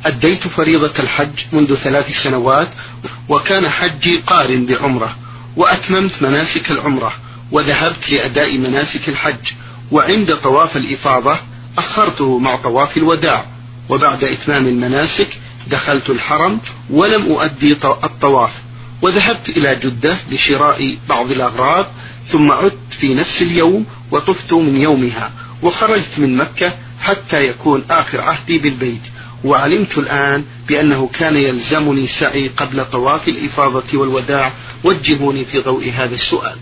أديت فريضة الحج منذ 3 سنوات، وكان حجي قارن بعمرة، وأتممت مناسك العمرة وذهبت لأداء مناسك الحج، وعند طواف الإفاضة أخرته مع طواف الوداع، وبعد إتمام المناسك دخلت الحرم ولم أؤدي الطواف، وذهبت إلى جدة لشراء بعض الأغراض، ثم عدت في نفس اليوم وطفت من يومها، وخرجت من مكة حتى يكون آخر عهدي بالبيت. وعلمت الآن بأنه كان يلزمني سعي قبل طواف الإفاضة والوداع، وجهوني في ضوء هذا السؤال.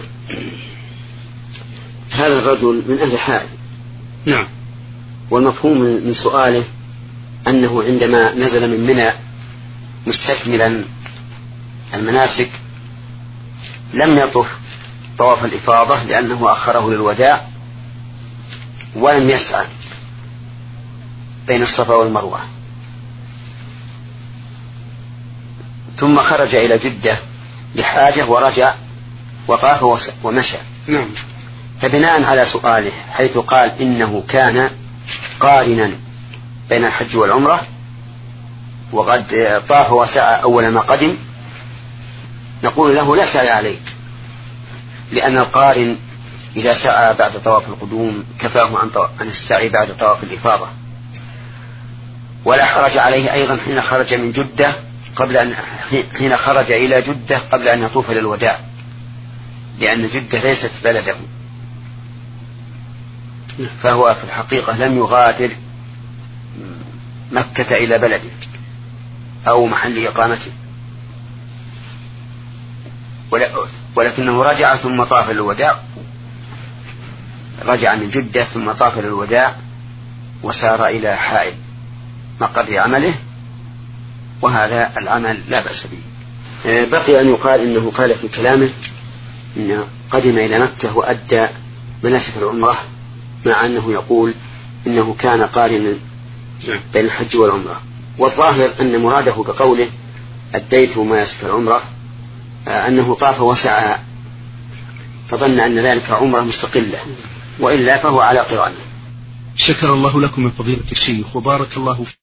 هذا الرجل من أهل حائل. نعم. والمفهوم من سؤاله أنه عندما نزل من منى مستكملا المناسك لم يطف طواف الإفاضة لأنه أخره للوداع، ولم يسعى بين الصفا والمروة، ثم خرج إلى جدة لحاجة ورجع وطاف ومشى. نعم. فبناء على سؤاله حيث قال إنه كان قارنا بين الحج والعمرة وقد طاف وسعى أول ما قدم، نقول له لا سعي عليك، لأن القارن إذا سعى بعد طواف القدوم كفاه أن يستعي بعد طواف الإفاضة. ولا حرج عليه أيضا حين خرج من جدة حين خرج إلى جدة قبل أن يطوف للوداع، لأن جدة ليست بلده، فهو في الحقيقة لم يغادر مكة إلى بلده أو محل إقامته، ولكنه رجع ثم طاف للوداع، رجع من جدة ثم طاف للوداع وسار إلى حائل مقر عمله، وهذا العمل لا بأس به. بقي أن يقال إنه قال في كلامه إنه قدم إلى مكة وأدى مناسك العمرة، مع أنه يقول إنه كان قارنا بين الحج والعمرة. والظاهر أن مراده بقوله أديت مناسك العمرة أنه طاف وسعى، فظن أن ذلك عمرة مستقلة، وإلا فهو على قرانه. شكر الله لكم من فضيلة الشيخ وبارك الله فيكم.